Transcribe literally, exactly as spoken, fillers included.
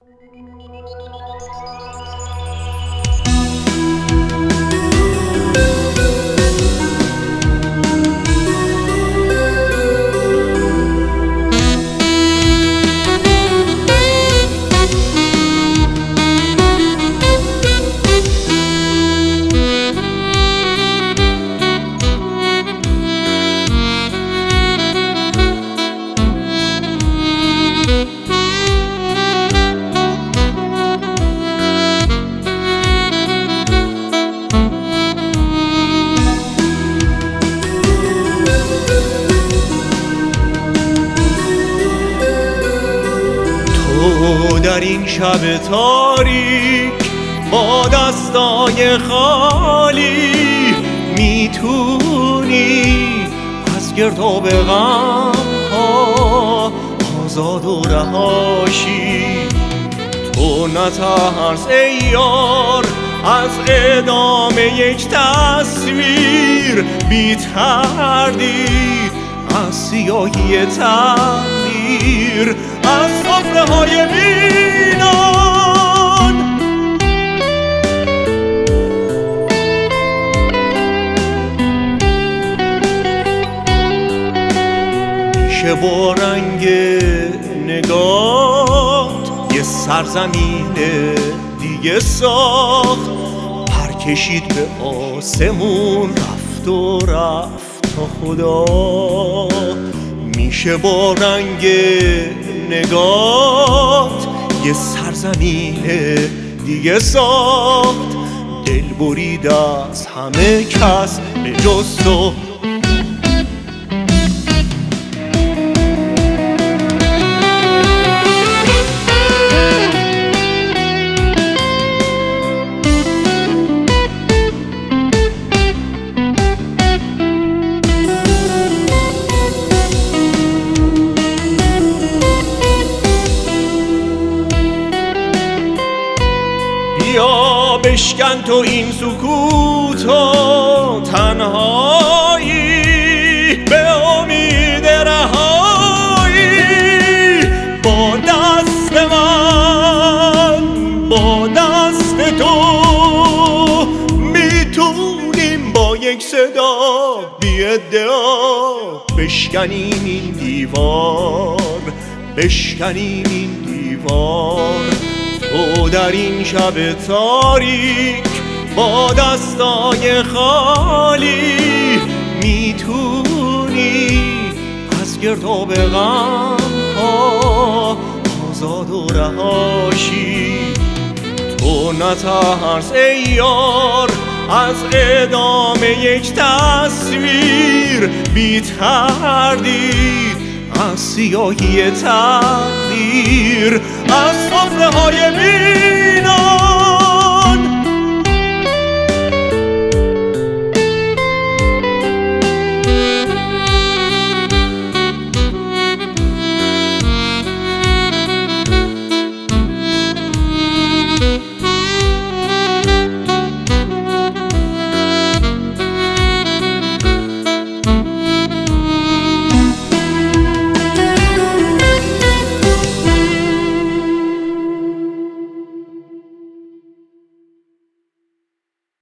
تو در این شب تاریک با دستای خالی میتونی از گرداب غم ها آزاد و رهاشی. تو نترس ای یار از ادامه یک تصویر، بی تردید از سیاهی تقدیر، از سفره های ویران. میشه با رنگ نگات یه سرزمین دیگه ساخت، پر کشید به آسمون رفت و رفت تا خدا. میشه با رنگ نگات یه سرزمین دیگه ساخت، دل برید از همه کس به جز تو. بیا بشکن تو این سکوت و تنهایی، به امید رهایی. با دست من با دست تو میتونیم با یک صدا بی ادعا بشکنیم این دیوار، بشکنیم این دیوار. تو در این شب تاریک با دستای خالی میتونی از گرداب غم ها آزاد و رهاشی. تو نترس ای یار از ادامه یک تصویر، بی تردید از سیاهی تقدیر، از سفره های